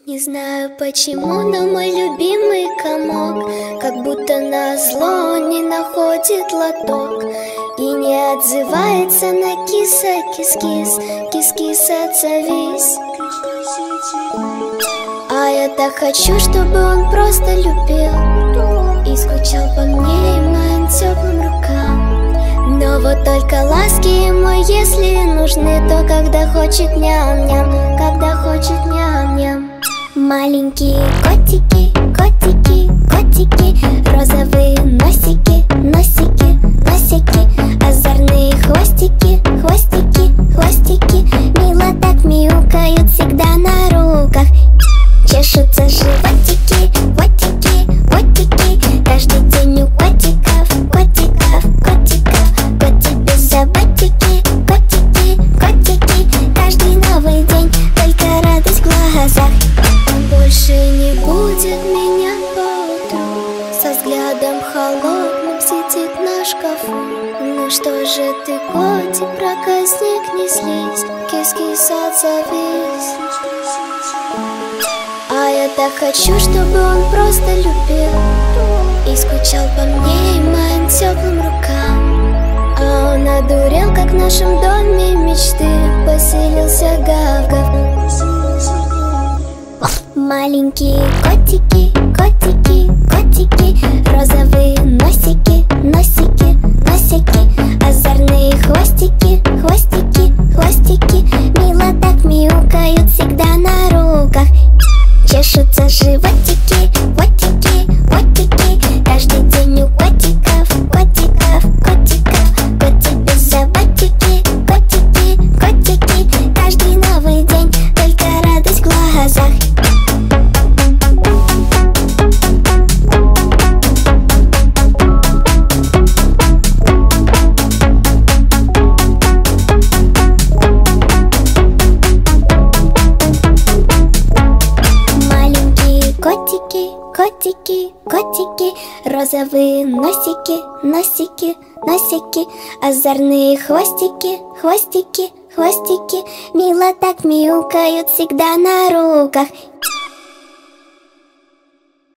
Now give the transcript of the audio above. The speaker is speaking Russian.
Не знаю почему, но мой любимый комок как будто назло не находит лоток и не отзывается на киса, кис-кис, кис-кис, отзовись. А я так хочу, чтобы он просто любил и скучал по мне и моим теплым рукам. Но вот только ласки ему, если нужны, то когда хочет ням-ням, когда хочет ням-ням. Маленькие котики, котики, котики, розовые носики, носики, носики, озорные хвостики, хвостики, хвостики, мило так мяукают всегда на руках. Чешутся животики, котики, котики, каждый день у котиков, котиков, котиков. Коти без заботики, котики, котики, каждый новый день только радость в глазах. Больше не будет меня по утру, со взглядом холодным сидит на шкафу. Ну что же ты, котик, проказник, не слезь, кис-кис, отзовись. А я так хочу, чтобы он просто любил и скучал по мне и моим теплым рукам. А он одурел, как в нашем доме мечты поселился гав-гав. Маленькие котики, котики, котики, розовые носики, носики, носики, озорные хвостики, хвостики, хвостики, мило так мяукают всегда на руках. Чешутся животики, котики, котики, каждый день у котиков, котиков, котиков. Коти без заботики, котики, котики, каждый новый день только радость в глазах. Котики, котики, котики, розовые носики, носики, носики, озорные хвостики, хвостики, хвостики, мило так мяукают всегда на руках.